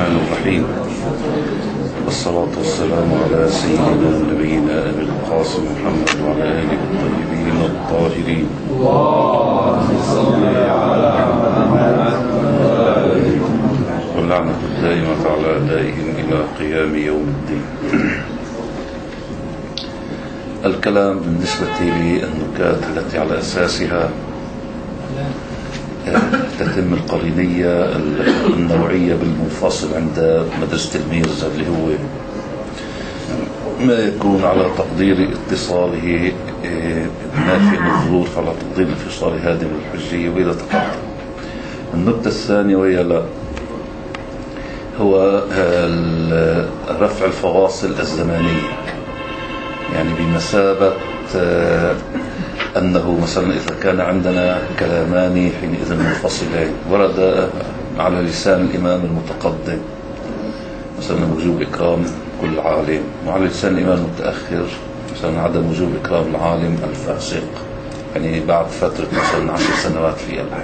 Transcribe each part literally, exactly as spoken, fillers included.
الرحمن الرحيم، والصلاة والسلام على سيدنا نبينا أبي القاسم محمد وعلى آله الطيبين الطاهرين. اللهم صل على محمد واللعنة الدائمة على أعدائهم إلى قيام يوم الدين. الكلام بالنسبة للنكات التي على أساسها تتم القرينية النوعية بالمنفصل عند مدرسة الميرزا، اللي هو ما يكون على تقدير اتصاله نافي من الظهور على تقدير انفصال هادم الحجية وإلى تقدم. النكتة الثانية وهي لا هو رفع الفواصل الزمانية، يعني بمثابة أنه مثلا إذا كان عندنا كلامان حينئذ منفصلين ورد على لسان الإمام المتقدم مثلا وجوب إكرام كل عالم، وعلى لسان الإمام المتأخر مثلا عدم وجوب إكرام العالم الفاسق، يعني بعد فترة مثلا عشر سنوات في العلم.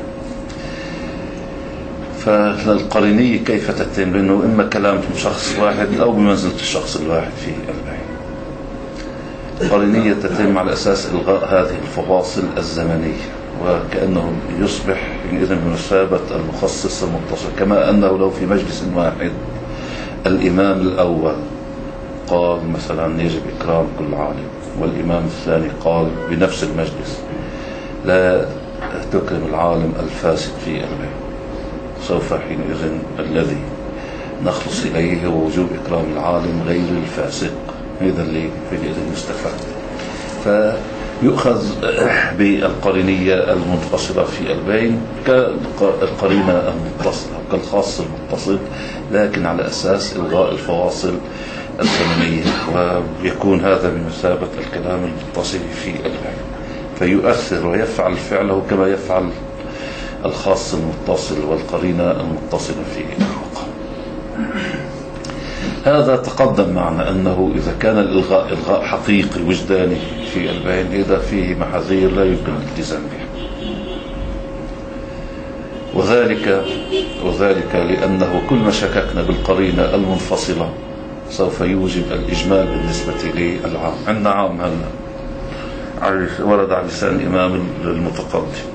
فالقرينية كيف تتم؟ لأنه إما كلام شخص واحد أو بمنزلة الشخص الواحد في العلم. القرينية تتم على أساس إلغاء هذه الفواصل الزمنية، وكأنه يصبح إذن بمثابة المخصص المتصل، كما أنه لو في مجلس واحد الإمام الأول قال مثلا يجب إكرام كل عالم، والإمام الثاني قال بنفس المجلس لا تكرم العالم الفاسد في العلم، سوف حينئذ الذي نخلص إليه هو وجوب إكرام العالم غير الفاسق. هذا اللي حينئذ يستفاد. فيؤخذ بالقرينية المنفصلة في البين كالقرينة المتصلة كالخاص المتصل، لكن على أساس إلغاء الفواصل الزمنية، ويكون هذا بمثابة الكلام المتصل في البين، فيؤثر ويفعل فعله كما يفعل الخاص المتصل والقرينة المتصلة في الواقع. هذا تقدم معنا أنه إذا كان الإلغاء إلغاء حقيقي وجداني في البين إذا فيه محاذير لا يمكن الالتزام بها، وذلك وذلك لأنه كل ما شككنا بالقرينة المنفصلة سوف يوجب الإجمال بالنسبة للعام. عندنا عام هلا ورد على لسان الإمام المتقدم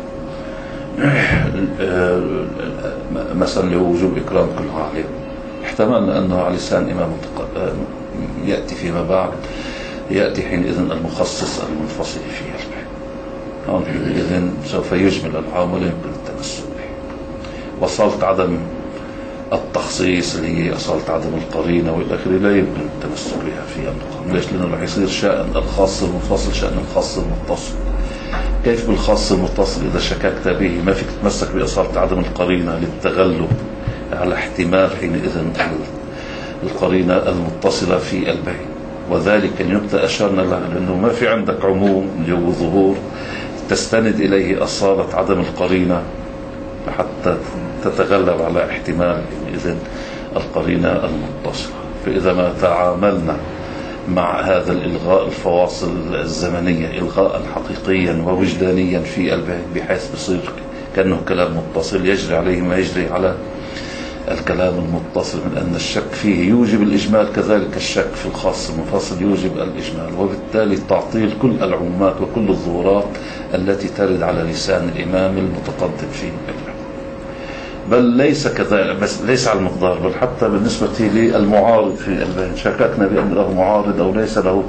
مثلا لوجوب إكرام كل عالم، احتملنا أنه على لسان إمام يأتي فيما بعد يأتي حينئذ المخصص المنفصل فيه البين، حينئذ سوف يجمل العام ولا يمكن التمسك به. وصلت عدم التخصيص اللي هي أصلت عدم القرينة والآخر لا يمكن التمسك بها في النقام. ليش؟ لأنه رح يصير شأن الخاص المنفصل شأن الخاص المتصل. كيف بالخاص المتصل إذا شككت به ما فيك تتمسك بأصالة عدم القرينة للتغلب على احتمال حينئذ القرينة المتصلة في البين. وذلك النقطة أشرنا لها لأنه ما في عندك عموم اللي هو ظهور تستند إليه أصالة عدم القرينة حتى تتغلب على احتمال حينئذ القرينة المتصلة. فإذا ما تعاملنا مع هذا الإلغاء الفواصل الزمنية إلغاء حقيقيا ووجدانيا في البين بحيث بصير كأنه كلام متصل يجري عليه ما يجري على الكلام المتصل، من أن الشك فيه يوجب الإجمال، كذلك الشك في الخاص المنفصل يوجب الإجمال، وبالتالي تعطيل كل العمومات وكل الظهورات التي ترد على لسان الإمام المتقدم فيه. بل ليس كذلك، بس ليس على المقدار، بل حتى بالنسبة للمعارض في البين شككنا بأن له معارض أو ليس له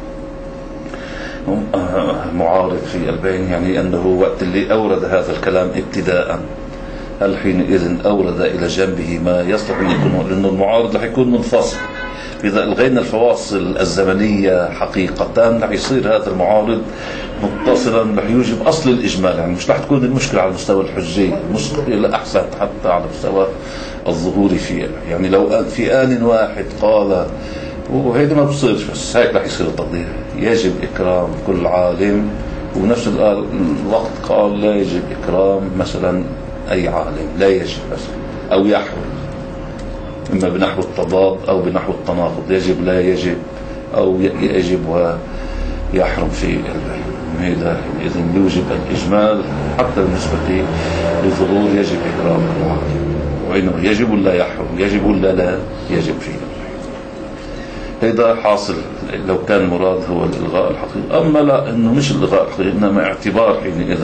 معارض في البين، يعني أنه وقت اللي أورد هذا الكلام ابتداءً هل حينئذ أورد إلى جنبه ما يصلح أن يكون، لأنه المعارض رح يكون منفصل. إذا ألغينا الفواصل الزمنية حقيقة رح يصير هذا المعارض متصلا، رح يوجب أصل الإجمال، يعني مش رح تكون المشكلة على مستوى الحجية، المشكلة أحسن حتى على مستوى الظهور فيها. يعني لو في آن واحد قال، وهذا ما بصيرش، بس هيك رح يصير التقدير يجب إكرام كل عالم، ونفس الوقت قال لا يجب إكرام مثلا أي عالم، لا يجب مثلا أو يحرم، إما بنحو التضاد أو بنحو التناقض، يجب لا يجب أو يجب ويحرم في البين. هذا إذن يوجب الإجمال حتى بالنسبة لظهور يجب إكرام العالم. وإنه يجب ولا يحرم، يجب ولا لا يجب فيه. هذا حاصل لو كان المراد هو الإلغاء الحقيقي. أما لا، إنه مش الإلغاء الحقيقي، إنما اعتبار حينئذ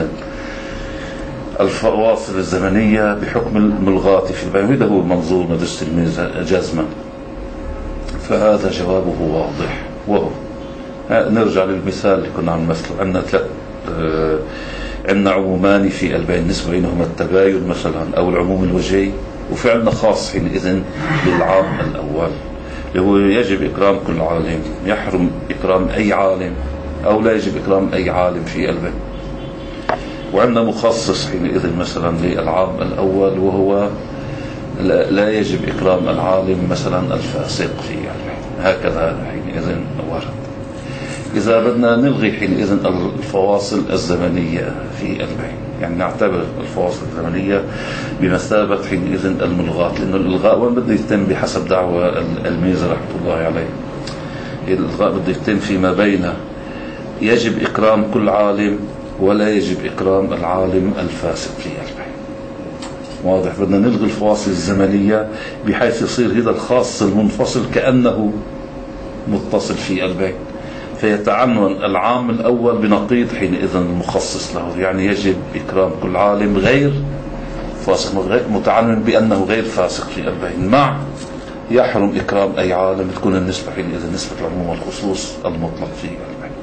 الفواصل الزمنية بحكم الملغاة في البيان. هذا هو منظور مدرسة الميزة جزما، فهذا جوابه واضح. وهو نرجع للمثال اللي كنا عم نمثله. عندنا ثلاث آه عندنا عمومان في البيان نسبة بينهما التباين مثلا أو العموم الوجهي، وفي عندنا خاص حينئذ للعام الأول اللي هو يجب إكرام كل عالم، يحرم إكرام أي عالم أو لا يجب إكرام أي عالم في البيان. وعندنا مخصص حينئذ مثلا للعام الأول وهو لا يجب إكرام العالم مثلا الفاسق في البيان. هكذا حينئذ ورد. إذا بدنا نلغي حينئذ الفواصل الزمنية في البيان، يعني نعتبر الفواصل الزمنية بمثابة حينئذ الملغاة، لأنه الإلغاء وين بده يتم بحسب دعوة الميزة رحمة الله عليه. الإلغاء بده يتم فيما بين يجب إكرام كل عالم ولا يجب إكرام العالم الفاسق في البيان. واضح؟ بدنا نلغي الفواصل الزمنية بحيث يصير هذا الخاص المنفصل كأنه متصل في البيان، فيتعنون العام الأول بنقيض حينئذ المخصص له، يعني يجب إكرام كل عالم غير فاسق، متعنون بأنه غير فاسق في البيان، مع يحرم إكرام أي عالم. تكون النسبة حينئذ نسبة العموم والخصوص المطلق في البيان.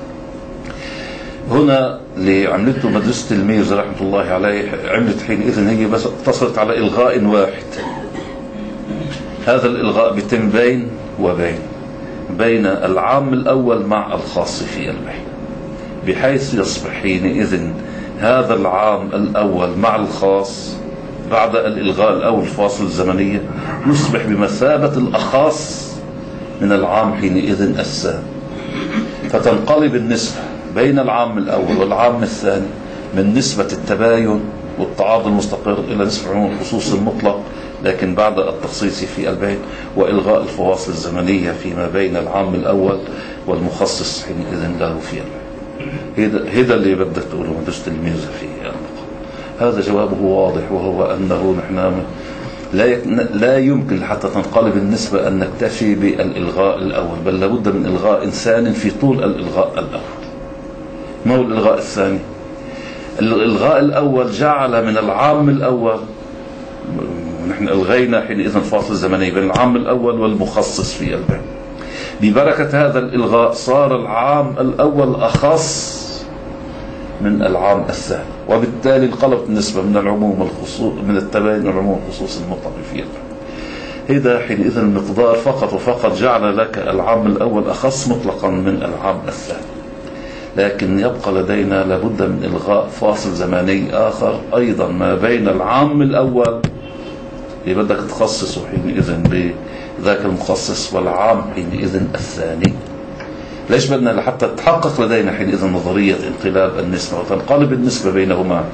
هنا اللي عملته مدرسة الميزة رحمة الله عليه عملت حينئذ هي بس اقتصرت على إلغاء واحد. هذا الإلغاء بيتم بين وبين بين العام الأول مع الخاص في البيان، بحيث يصبح حينئذ هذا العام الأول مع الخاص بعد الإلغاء الأول الفاصل الزمنية يصبح بمثابة الأخاص من العام حينئذ الثاني، فتنقلب النسبة بين العام الأول والعام الثاني من نسبة التباين والتعاضد المستقر إلى نسبة عموم الخصوص المطلق، لكن بعد التخصيص في البيان وإلغاء الفواصل الزمنية فيما بين العام الأول والمخصص حينئذ له في البيان. هذا اللي بدك تقوله مدرسة الميزة في المقام. هذا جوابه واضح، وهو أنه نحن لا لا يمكن حتى تنقلب النسبة أن نكتفي بالإلغاء الأول، بل لابد من إلغاء ثاني في طول الإلغاء الأول. ما هو الإلغاء الثاني؟ الإلغاء الأول جعل من العام الأول، نحن ألغينا حينئذ فاصل زمني بين العام الأول والمخصص في البيان، ببركة هذا الإلغاء صار العام الأول أخص من العام الثاني، وبالتالي انقلبت النسبة من العموم والخصوص من التباين والعموم والخصوص المطلق في البيان. هذا حينئذ المقدار فقط وفقط جعل لك العام الأول أخص مطلقا من العام الثاني. لكن يبقى لدينا لابد من إلغاء فاصل زمني آخر أيضا ما بين العام الأول اللي بدك تخصصه حينئذ بذاك المخصص والعام حينئذ الثاني. ليش بدنا؟ لحتى تحقق لدينا حينئذ نظرية انقلاب النسبة وتنقلب النسبة بينهما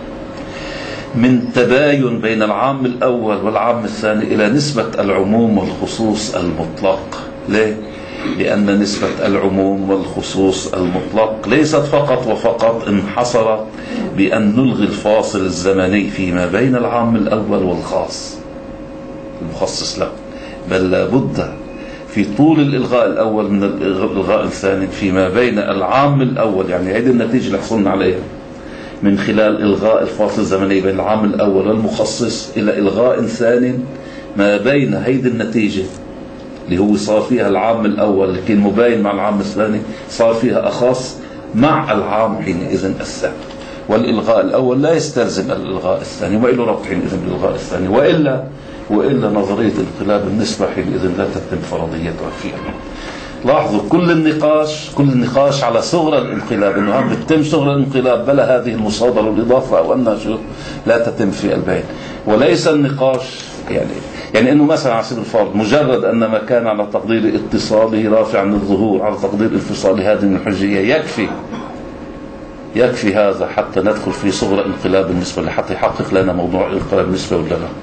من تباين بين العام الأول والعام الثاني إلى نسبة العموم والخصوص المطلق. ليه؟ لأن نسبة العموم والخصوص المطلق ليست فقط وفقط انحصرت بأن نلغي الفاصل الزمني فيما بين العام الأول والخاص المخصص له، بل لابد في طول الإلغاء الأول من الإلغاء الثاني فيما بين العام الأول، يعني هذه النتيجة اللي حصلنا عليها من خلال إلغاء الفاصل الزمني بين العام الأول والمخصص إلى إلغاء ثاني ما بين هذه النتيجة اللي هو صار فيها العام الأول اللي كان مباين مع العام الثاني، صار فيها أخص مع العام حينئذ الثاني. والإلغاء الأول لا يستلزم الإلغاء الثاني، وإلا ربط حينئذ بالإلغاء الثاني، وإلا وإلا نظرية انقلاب النسبة حينئذ لا تتم فرضيتها فيها. لاحظوا كل النقاش كل النقاش على صغر الانقلاب، إنه هم بتتم صغر الانقلاب بلا هذه المصادرة والإضافة أو أنها شو لا تتم في البيان، وليس النقاش يعني يعني إنه مثلا على سبيل الفرض مجرد أن ما كان على تقدير اتصاله رافع عن الظهور على تقدير انفصال هذه من الحجية يكفي يكفي هذا حتى ندخل في صغر انقلاب النسبة لحتى يحقق لنا موضوع انقلاب النسبة ولا لا.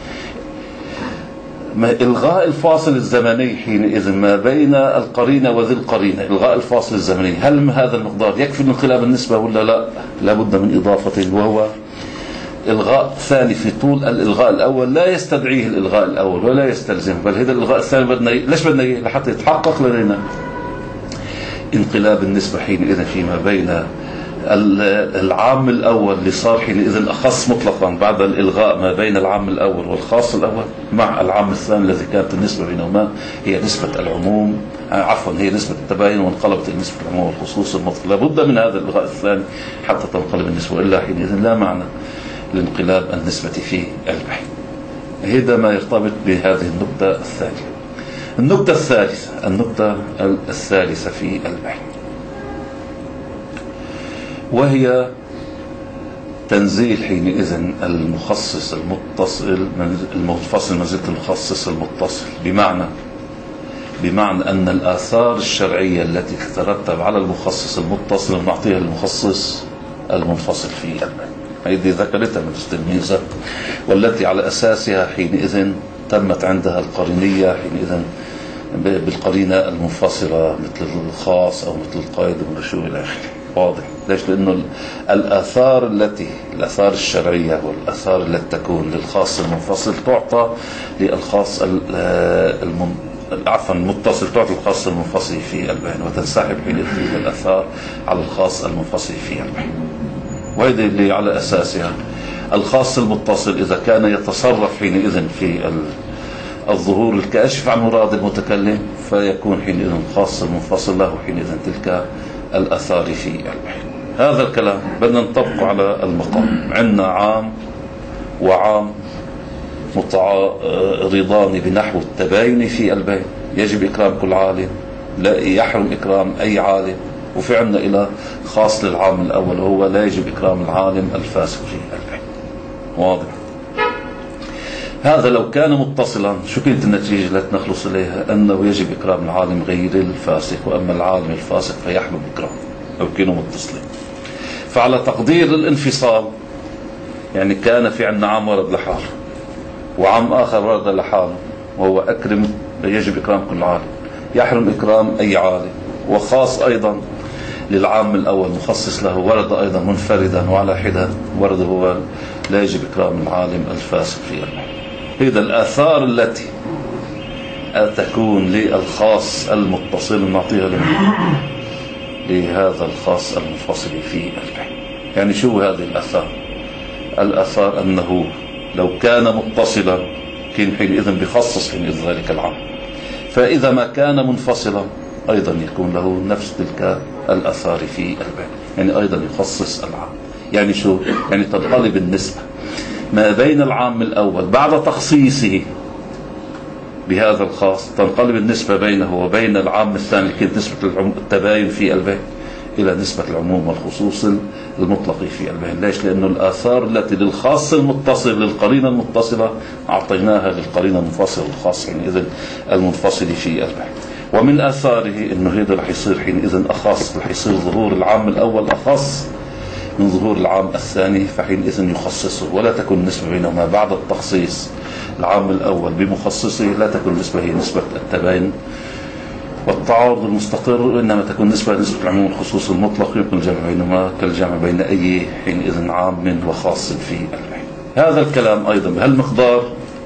إلغاء الفاصل الزمني حينئذ ما بين القرينة وذي القرينة، إلغاء الفاصل الزمني، هل هذا المقدار يكفي لانقلاب النسبة ولا لا؟ لابد من إضافة، وهو إلغاء ثاني في طول الإلغاء الأول لا يستدعيه الإلغاء الأول ولا يستلزمه، بل هذا الإلغاء الثاني بدنا ليش بدنا إياه؟ لحتى يتحقق لدينا انقلاب النسبة حينئذ فيما بين العام الأول اللي صار حينئذ أخص مطلقا بعد الإلغاء ما بين العام الأول والخاص الأول مع العام الثاني الذي كانت النسبة بينهما هي نسبة العموم، عفوا هي نسبة التباين، وانقلبت نسبة العموم والخصوص المطلق. لابد من هذا الإلغاء الثاني حتى تنقلب النسبة، إلا حينئذ لا معنى لانقلاب النسبة في البحث. هذا ما يرتبط بهذه النقطة الثانية. النقطة الثالثة النقطة الثالثة في البحث، وهي تنزيل حينئذ المخصص المتصل المنفصل منزلة المخصص المتصل، بمعنى بمعنى أن الآثار الشرعية التي تترتب على المخصص المتصل نعطيها المخصص المنفصل في البحث. هذه ذكرتها من التلميذة، والتي على أساسها حينئذ تمت عندها القرينية حينئذ بالقرينة المنفصلة مثل الخاص أو مثل القيد والرشوة إلى آخره. واضح ليش؟ لأنه الآثار التي الآثار الشرعية والآثار التي تكون للخاص المنفصل تعطى للخاص المن... عفوا المتصل تعطي الخاص المنفصل في البين، وتنسحب حينئذ الآثار على الخاص المنفصل في البين. وهذه اللي على أساسها الخاص المتصل إذا كان يتصرف حينئذ في الظهور الكاشف عن مراد المتكلم فيكون حينئذ الخاص المنفصل له حينئذ تلك الأثار في البحث. هذا الكلام بدنا نطبقه على المقام. عندنا عام وعام متعارضان بنحو التباين في البين، يجب إكرام كل عالم، لا يحرم إكرام أي عالم. وفي عندنا إلى خاص للعام الأول وهو لا يجب إكرام العالم الفاسق في البين. واضح؟ هذا لو كان متصلا شو كانت النتيجة التي نخلص إليها؟ أنه يجب إكرام العالم غير الفاسق، وأما العالم الفاسق فيحرم إكرامه لو كانوا متصلين. فعلى تقدير الانفصال يعني كان في عندنا عام ورد لحاله وعام آخر ورد لحاله، وهو أكرم يجب إكرام كل عالم، يحرم إكرام أي عالم. وخاص أيضا للعام الأول مخصص له ورد أيضا منفردا وعلى حدة ورد هو لا يجب إكرام العالم الفاسق في البحث. هذا الآثار التي تكون للخاص المتصل نعطيها لهذا الخاص المنفصل في البحث. يعني شو هذه الآثار؟ الآثار أنه لو كان متصلا كان حينئذ بخصص حينئذ ذلك العام، فإذا ما كان منفصلا أيضا يكون له نفس تلك الآثار في البحث، يعني أيضا يخصص العام. يعني شو؟ يعني تنقلب النسبة ما بين العام الأول بعد تخصيصه بهذا الخاص، تنقلب النسبة بينه وبين العام الثاني كانت نسبة التباين في البين إلى نسبة العموم والخصوص المطلق في البين. ليش؟ لأنه الآثار التي للخاص المتصل للقرينة المتصلة أعطيناها للقرينة المنفصلة الخاص حينئذ المنفصل في البين. ومن آثاره أنه هذا رح يصير حينئذ أخص، رح يصير ظهور العام الأول أخص من ظهور العام الثاني، فحينئذ يخصصه ولا تكون النسبة بينهما بعد التخصيص العام الأول بمخصصه لا تكون النسبة هي نسبة التباين والتعارض المستقر، وإنما تكون نسبة نسبة العموم والخصوص المطلق، يمكن الجمع بينهما كالجمع بين أي حينئذ عام وخاص في البحث. هذا الكلام أيضا بهالمقدار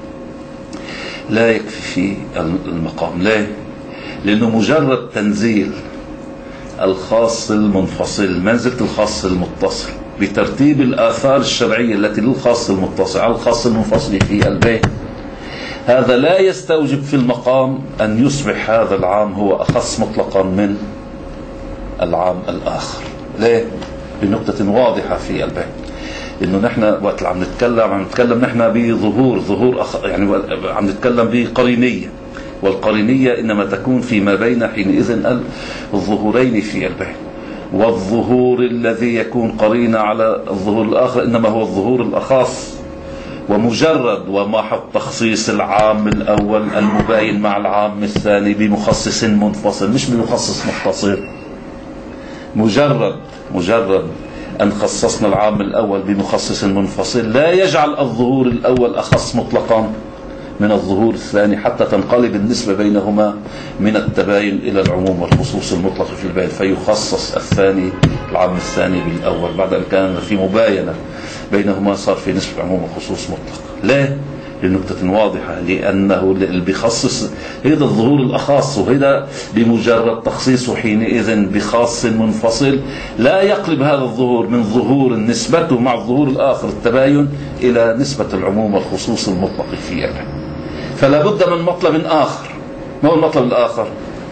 لا يكفي في المقام. ليه؟ لأنه مجرد تنزيل الخاص المنفصل منزلة الخاص المتصل بترتيب الآثار الشرعية التي للخاص المتصل على الخاص المنفصل في البيت، هذا لا يستوجب في المقام أن يصبح هذا العام هو أخص مطلقا من العام الآخر. ليه؟ بنقطة واضحة في البيت، إنه نحن وقت عم نتكلم عم نتكلم نحن بظهور ظهور أخ... يعني عم نتكلم بقرينية، والقرينية إنما تكون فيما بين حينئذ الظهورين في البين، والظهور الذي يكون قرينة على الظهور الآخر إنما هو الظهور الأخص. ومجرد ومحض تخصيص العام الأول المباين مع العام الثاني بمخصص منفصل مش بمخصص متصل، مجرد مجرد أن خصصنا العام الأول بمخصص منفصل لا يجعل الظهور الأول أخص مطلقا من الظهور الثاني حتى تنقلب النسبة بينهما من التباين إلى العموم والخصوص المطلق في البين، فيخصص الثاني العام الثاني بالأول بعد أن كان في مباينة بينهما صار في نسبة عموم وخصوص مطلق. ليه؟ لنقطة واضحة، لأنه اللي بيخصص هذا الظهور الأخاص، وهذا بمجرد تخصيصه حينئذ بخاص منفصل لا يقلب هذا الظهور من ظهور نسبته مع الظهور الآخر التباين إلى نسبة العموم والخصوص المطلق فيه. فلا بد من مطلب آخر. ما هو المطلب الآخر؟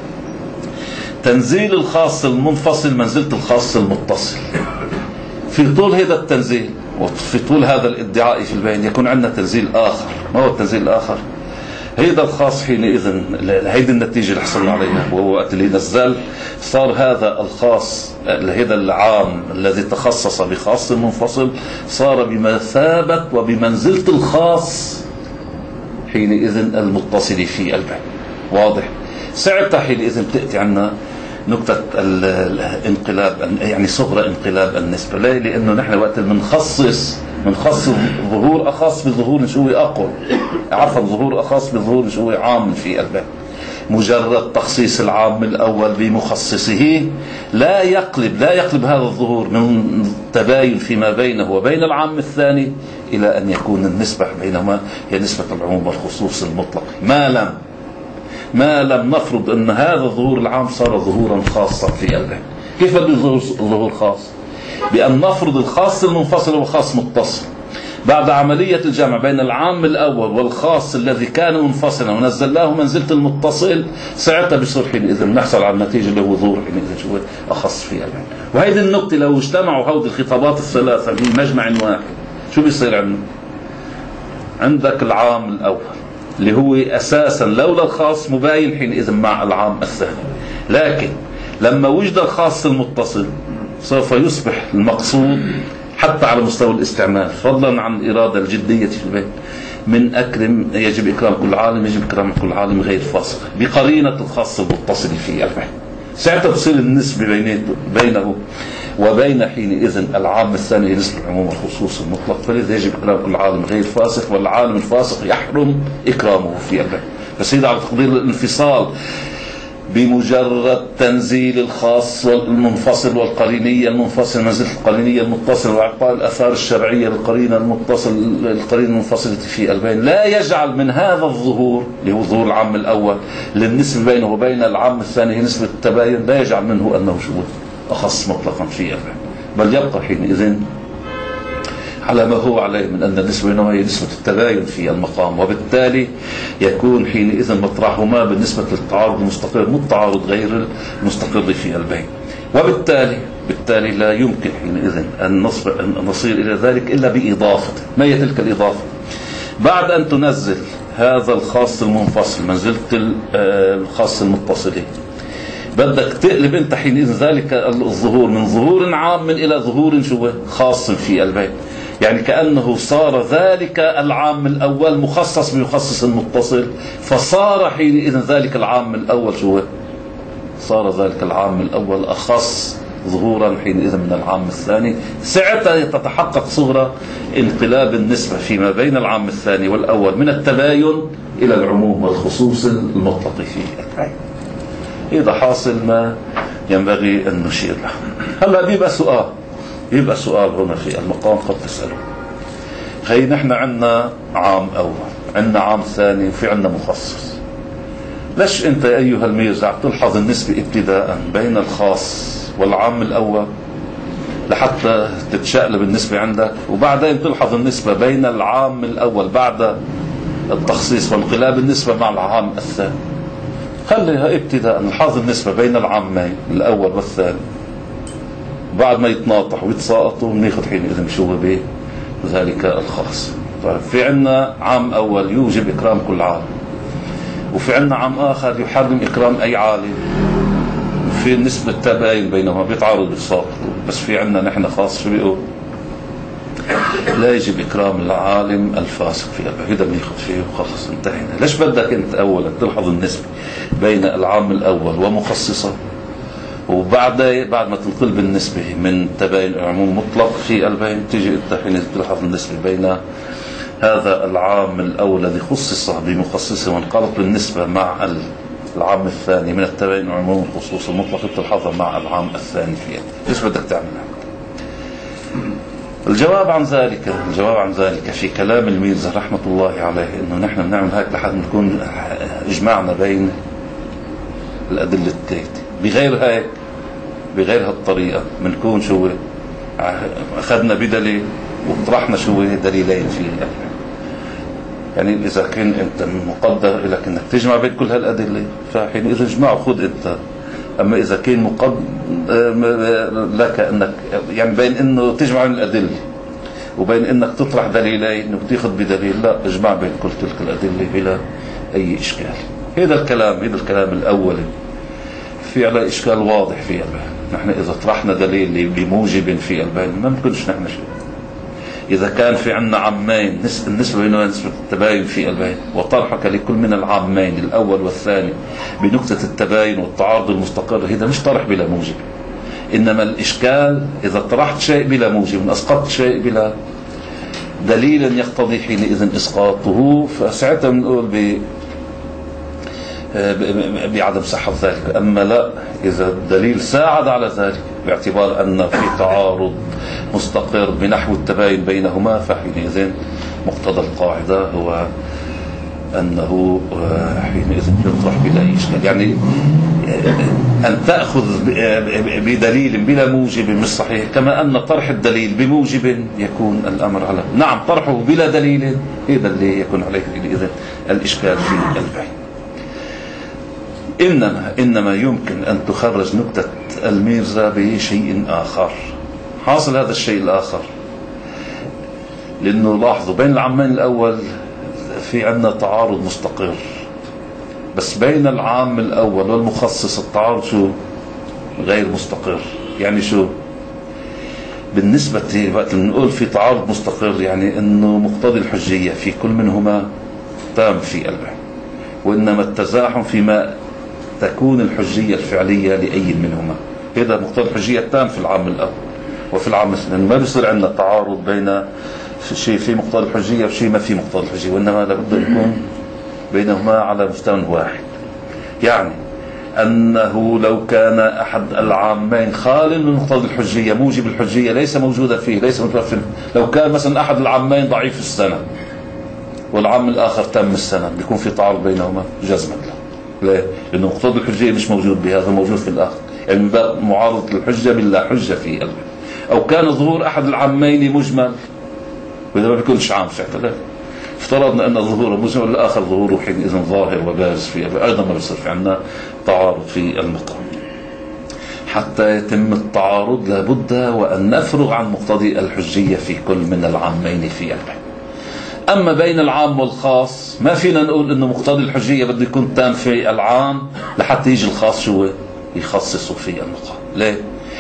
تنزيل الخاص المنفصل منزلة الخاص المتصل. في طول هذا التنزيل وفي طول هذا الادعاء في البين يكون عندنا تنزيل آخر. ما هو التنزيل الآخر؟ هذا الخاص حينئذ هيدي النتيجة اللي حصلنا عليها، وهو وقت اللي نزل صار هذا الخاص هذا العام الذي تخصص بخاص منفصل صار بمثابة وبمنزلة الخاص حينئذ المتصل في البين. واضح؟ ساعتها حينئذ تأتي عنا نقطة الانقلاب، يعني صغرى انقلاب النسبة. ليه؟ لأنه نحن وقت منخصص منخصص ظهور أخص بظهور شو أقوى، عفوا ظهور أخص بظهور شو عام في البين. مجرد تخصيص العام الأول بمخصصه لا يقلب لا يقلب هذا الظهور من تباين فيما بينه وبين العام الثاني إلى أن يكون النسبة بينهما هي نسبة العموم والخصوص المطلق، ما لم ما لم نفرض أن هذا الظهور العام صار ظهورا خاصا في البين. كيف بده ظهور خاص؟ بأن نفرض الخاص المنفصل والخاص متصل بعد عملية الجمع بين العام الأول والخاص الذي كان منفصلا ونزلناه منزلة المتصل. ساعتها بصير حينئذ نحصل على النتيجة اللي هو ظهور حينئذ شو أخص في البين. وهذه النقطة لو اجتمعوا هذه الخطابات الثلاثة في مجمع واحد شو بيصير عندنا؟ عندك العام الأول اللي هو أساسا لولا الخاص مباين حينئذ مع العام الثاني، لكن لما وجد الخاص المتصل سوف يصبح المقصود حتى على مستوى الاستعمال فضلا عن الإرادة الجدية في البيت من أكرم يجب إكرام كل عالم يجب إكرام كل عالم غير فاسق بقرينة الخاص المتصل في البيت. ساعتها تصير النسبة بينه وبين حينئذ العام الثاني نسبة العموم والخصوص المطلق. فلذا يجب إكرام كل عالم غير فاسق والعالم الفاسق يحرم إكرامه في البيت. بس هذا على تقدير الانفصال بمجرد تنزيل الخاص والمنفصل والقرينية المنفصل منزلة القرينية المتصل وإعطاء الآثار الشرعية للقرينة المتصل القرينة المنفصلة في البين لا يجعل من هذا الظهور اللي هو ظهور العام الأول للنسبة بينه وبين العام الثاني نسبة التباين لا يجعل منه أنه شو أخص مطلقا في البين، بل يبقى حينئذ على ما هو عليه من أن النسبة بينهما هي نسبة التباين في المقام، وبالتالي يكون حينئذ مطرحهما بالنسبة للتعارض المستقر مو التعارض غير المستقر في البين. وبالتالي بالتالي لا يمكن حينئذ أن نصير إلى ذلك إلا بإضافة. ما هي تلك الإضافة؟ بعد أن تنزل هذا الخاص المنفصل منزلة الخاص المتصل بدك تقلب انت حينئذ ذلك الظهور من ظهور عام إلى ظهور شو خاص في البين. يعني كأنه صار ذلك العام الأول مخصص بمخصص المتصل، فصار حينئذ ذلك العام الأول شو صار ذلك العام الأول أخص ظهورا حينئذ من العام الثاني. ساعتها تتحقق صورة انقلاب النسبة فيما بين العام الثاني والأول من التباين إلى العموم والخصوص المطلق فيه البين. إذا حاصل ما ينبغي أن نشير له. هلا بيبقى سؤال يبقى سؤال هنا في المقام قد تسأله، هي نحن عندنا عام أول عندنا عام ثاني وفي عندنا مخصص، ليش أنت أيها الميرزا تلحظ النسبة ابتداء بين الخاص والعام الأول لحتى تتشقلب النسبة عندك، وبعدين تلحظ النسبة بين العام الأول بعد التخصيص وانقلاب النسبة مع العام الثاني؟ خليها ابتداء نلاحظ النسبة بين العامين الأول والثاني، بعد ما يتناطحوا ويتساقطوا ناخذ حينئذ شو به ذلك الخاص. طيب في عنا عام أول يوجب إكرام كل عالم، وفي عنا عام آخر يحرم إكرام أي عالم، في نسبة تباين بينهما بيتعارضوا بيتساقطوا. بس في عنا نحن خاص شو بيقول لا يجب إكرام العالم الفاسق في البين، هذا بناخذ فيه وخلص انتهينا. ليش بدك أنت أولا تلحظ النسبة بين العام الأول ومخصصة، وبعد بعد ما تنقلب النسبة من تباين عموم مطلق في البين تيجي انت حين تلحظ النسبة بين هذا العام الأول الذي خصص بمخصصه وانقلب النسبة مع العام الثاني من التباين عموم الخصوص المطلق تلحظها مع العام الثاني فيه. ليش بدك تعملها؟ الجواب عن ذلك الجواب عن ذلك في كلام الميرزا رحمة الله عليه إنه نحن بنعمل هيك لحد نكون اجمعنا بين الأدلة الثلاثة. بغير هيك بغير هالطريقة بنكون شو أخذنا بدليل وطرحنا شو دليلين فيه. يعني إذا كان أنت مقدر لك أنك تجمع بين كل هالأدلة فحينئذ اجمعوا خذ أنت. أما إذا كان مقدر لك أنك يعني بين أنه تجمع من الأدلة وبين أنك تطرح دليلين وتأخذ بدليل، لا اجمع بين كل تلك الأدلة بلا أي إشكال. هذا الكلام هذا الكلام الأولي في على إشكال واضح في البيان. نحن إذا طرحنا دليل بموجب في البيان ما ممكنش نحن شيء. إذا كان في عنا عامين النسبة بينهما نسبة التباين في البيان وطرحك لكل من العامين الأول والثاني بنقطة التباين والتعارض المستقر، هذا مش طرح بلا موجب. إنما الإشكال إذا طرحت شيء بلا موجب أسقطت شيء بلا دليل يقتضي حينئذ إسقاطه، فساعتها بنقول ب بعدم صحة ذلك. أما لا، إذا الدليل ساعد على ذلك باعتبار أن في تعارض مستقر بنحو التباين بينهما، فحينئذ مقتضى القاعدة هو أنه حينئذ يطرح بلا إشكال. يعني أن تأخذ بدليل بلا موجب مش صحيح، كما أن طرح الدليل بموجب يكون الأمر على نعم طرحه بلا دليل هذا اللي يكون عليه إذن الإشكال في البيان. إنما, إنما يمكن أن تخرج نكتة الميرزا بشيء آخر. حاصل هذا الشيء الآخر لأنه لاحظوا بين العامين الأول في عندنا تعارض مستقر، بس بين العام الأول والمخصص التعارض شو غير مستقر. يعني شو بالنسبة وقت نقول في تعارض مستقر يعني أنه مقتضي الحجية في كل منهما تام في قلبه، وإنما التزاحم فيما تكون الحجية الفعلية لأي منهما. هذا مقتضى الحجية التام في العام الأول وفي العام الثاني. ما بيصير عندنا تعارض بين شيء في مقتضى الحجية وشيء ما في مقتضى الحجية، وإنما لابد أن يكون بينهما على مستوى واحد. يعني أنه لو كان أحد العامين خال من مقتضى الحجية موجب الحجية ليس موجودا فيه ليس متوفر. لو كان مثلا أحد العامين ضعيف السند والعام الآخر تم السند بيكون في تعارض بينهما جزما. ليه؟ لأنه مقتضى الحجية مش موجود بهذا موجود في الآخر، يعني معارضة الحجة بالله حجة في قلبه. أو كان ظهور أحد العامين مجمل وإذا ما بيكونش عام ساعتها. افترضنا أن ظهوره مجمل والآخر ظهوره حينئذ ظاهر وبارز في قلبه، أيضا ما بيصير في عندنا تعارض في المقام. حتى يتم التعارض لابد وأن نفرغ عن مقتضي الحجية في كل من العامين في قلبه. أما بين العام والخاص ما فينا نقول إنه مقتضي الحجية بده يكون تام في العام لحتى يجي الخاص شو يخصصه في المقام. ليه؟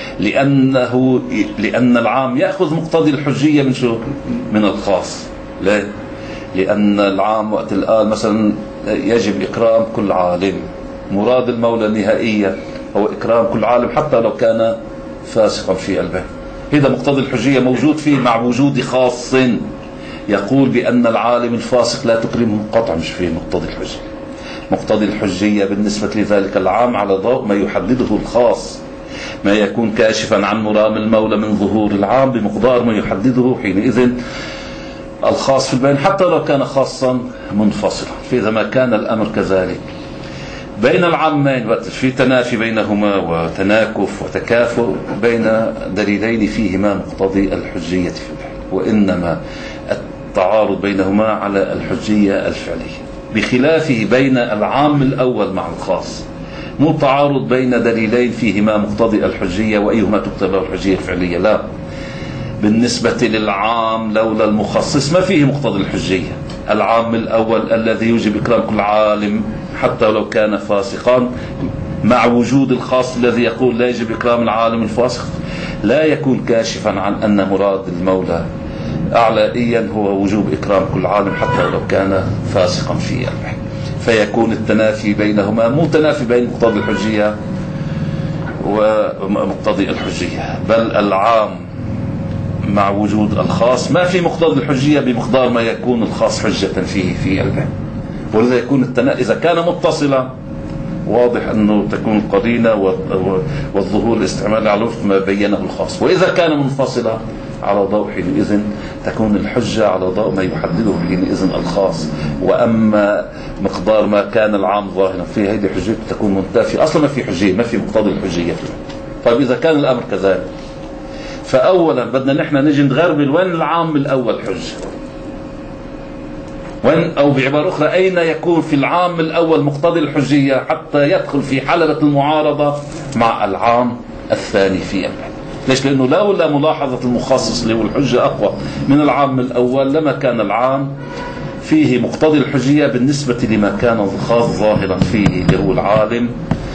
لأنه لأن العام يأخذ مقتضي الحجية من شو من الخاص. ليه؟ لأن العام وقت الآن مثلا يجب إكرام كل عالم، مراد المولى نهائيا هو إكرام كل عالم حتى لو كان فاسقا في قلبه. هذا مقتضي الحجية موجود فيه مع وجود خاص يقول بأن العالم الفاسق لا تكرمه قطع، مش فيه مقتضي الحجية. مقتضي الحجية بالنسبة لذلك العام على ضوء ما يحدده الخاص، ما يكون كاشفا عن مرام المولى من ظهور العام بمقدار ما يحدده حينئذ الخاص في البين حتى لو كان خاصا منفصلا. فإذا ما كان الأمر كذلك بين العامين وقت في تنافي بينهما وتناكف وتكافؤ بين دليلين فيهما مقتضي الحجية في البين، وإنما التعارض بينهما على الحجية الفعلية، بخلافه بين العام الأول مع الخاص مو تعارض بين دليلين فيهما مقتضي الحجية وأيهما تكتب له الحجية الفعلية. لا، بالنسبة للعام لولا المخصص ما فيه مقتضي الحجية. العام الأول الذي يوجب إكرام كل عالم حتى لو كان فاسقا مع وجود الخاص الذي يقول لا يجب إكرام العالم الفاسق لا يكون كاشفا عن أن مراد المولى أعلائيا هو وجوب إكرام كل عالم حتى لو كان فاسقا في قلبه. فيكون التنافي بينهما مو تنافي بين مقتضي الحجية ومقتضي الحجية، بل العام مع وجود الخاص ما في مقتضي الحجية بمقدار ما يكون الخاص حجة فيه في قلبه. ولذا يكون التنافي إذا كان متصلا واضح أنه تكون القرينة والظهور الاستعمالي على وفق ما بينه الخاص، وإذا كان منفصلا على ضوء حينئذ تكون الحجة على ضوء ما يحدده حينئذ الخاص. وأما مقدار ما كان العام ظاهرا فيه هذه حجته تكون منتفية، أصلا ما في حجية، ما في مقتضى الحجية فيه. طيب إذا كان الأمر كذلك، فأولا بدنا نحن نجي نغربل وين العام الأول حجة، وين، أو بعبارة أخرى أين يكون في العام الأول مقتضي الحجية حتى يدخل في حلبة المعارضة مع العام الثاني في الحج. ليش؟ لأنه لولا ملاحظة المخصص اللي هو الحجة أقوى من العام الأول لما كان العام فيه مقتضي الحجية بالنسبة لما كان الخاص ظاهرا فيه اللي هو العالم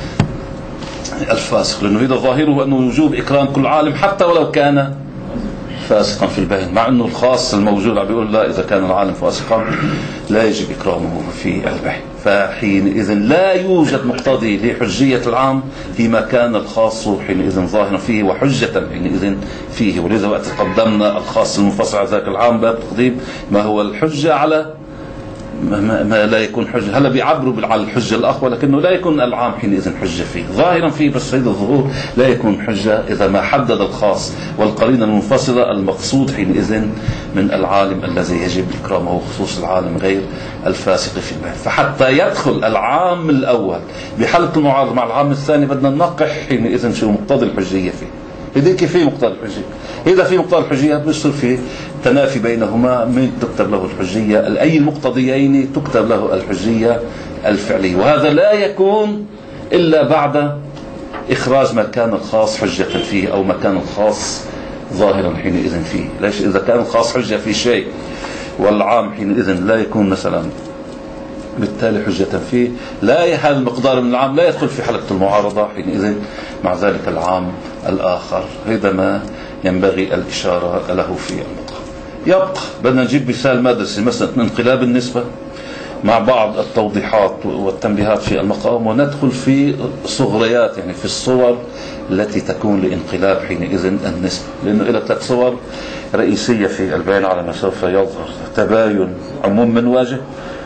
الفاسق، لأنه إذا ظاهره أنه وجوب إكرام كل عالم حتى ولو كان فاسقا في البين، مع أنه الخاص الموجود عم بيقول لا، إذا كان العالم فاسقا لا يجب إكرامه في البين. فحينئذ لا يوجد مقتضي لحجية العام فيما كان الخاص حينئذ ظاهرا فيه وحجة حينئذ فيه. ولذا وقت قدمنا الخاص المنفصل على ذاك العام باب تقديم ما هو الحجة على ما, ما لا يكون حجة. هلا بيعبروا على الحجة الأقوى لكنه لا يكون العام حينئذ حجة فيه، ظاهرا فيه بس هذا الظهور لا يكون حجة إذا ما حدد الخاص والقرينة المنفصلة المقصود حينئذ من العالم الذي يجب إكرامه خصوص العالم غير الفاسق في البين. فحتى يدخل العام الأول بحالة المعارضة مع العام الثاني بدنا ننقح حينئذ شو مقتضى الحجية فيه. هذيك في مقتضى الحجية، إذا في مقتضى الحجية بيصير في تنافي بينهما، من تكتب له الحجية أي المقتضيين تكتب له الحجية الفعلية. وهذا لا يكون إلا بعد إخراج ما كان الخاص حجة فيه أو ما كان الخاص ظاهرا حينئذ فيه. ليش؟ إذا كان الخاص حجة في شيء والعام حينئذ لا يكون مثلا بالتالي حجة فيه، لا هذا المقدار من العام لا يدخل في حلقة المعارضة حينئذ مع ذلك العام الآخر. هذا ما ينبغي الإشارة له في المقام. يبقى بدنا نجيب مثال مدرسي مثلا انقلاب النسبة مع بعض التوضيحات والتنبيهات في المقام، وندخل في صغريات يعني في الصور التي تكون لانقلاب حينئذ النسبة، لأنه إلى ثلاث صور رئيسية في البيان على ما سوف يظهر: تباين عموم من واجه،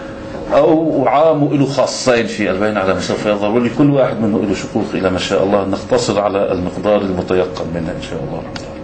أو عام له خاصين في البين على ما سوف يظهر، ولكل واحد منه له شقوق إلى ما شاء الله. نقتصر على المقدار المتيقن منها إن شاء الله.